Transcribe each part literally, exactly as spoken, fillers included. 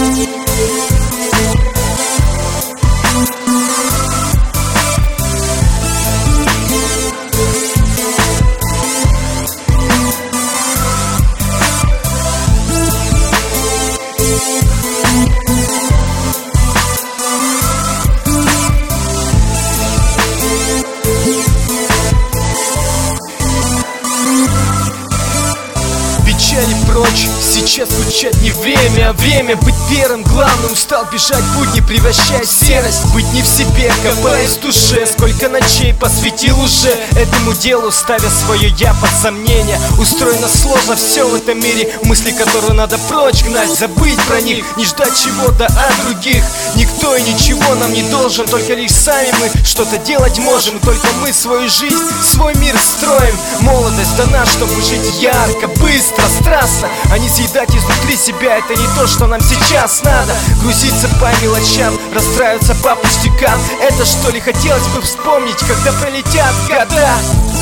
Печали прочь, сейчас скучать не время, а время быть первым, главным. Устал бежать будни, превращая серость, быть не в себе, копаясь в душе. Сколько ночей посвятил уже этому делу, ставя свое я под сомнение. Устроено сложно все в этом мире, мысли, которые надо прочь гнать, забыть про них, не ждать чего-то от других. Никто и ничего нам не должен, только лишь сами мы что-то делать можем. Только мы свою жизнь, свой мир строим. Молодость дана, чтобы жить ярко, быстро, страстно, а не съедать изнутри себя. Это не то, что нам сейчас надо. Грузиться по мелочам, расстраиваться по пустякам. Это что ли хотелось бы вспомнить, когда пролетят года?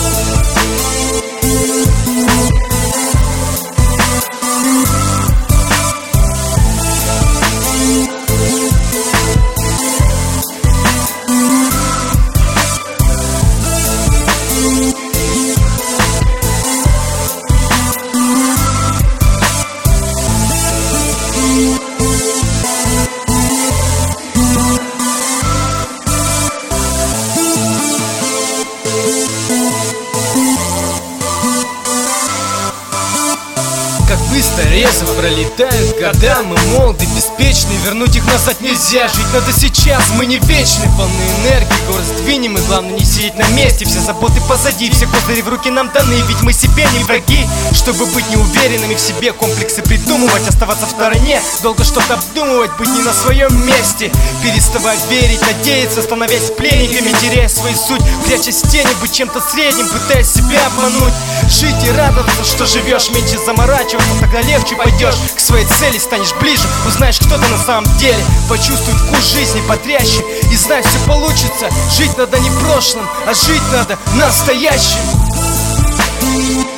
Как быстро, резво пролетают года. Мы молоды, беспечны, вернуть их назад нельзя. Жить надо сейчас, мы не вечны, полны энергии. Город сдвинем, и главное не сидеть на месте. Все заботы позади, все козыри в руки нам даны. Ведь мы себе не враги, чтобы быть неуверенными в себе. Комплексы придумывать, оставаться в стороне, долго что-то обдумывать, быть не на своем месте. Переставать верить, надеяться, становясь пленниками, теряя свою суть, прячась в тени, быть чем-то средним, пытаясь себя обмануть. Жить и радоваться, что живешь, меньше заморачиваться, тогда легче пойдешь к своей цели, станешь ближе, узнаешь, кто ты на самом деле. Почувствуй вкус жизни бодрящий и знай, все получится. Жить надо не прошлым, а жить надо настоящим.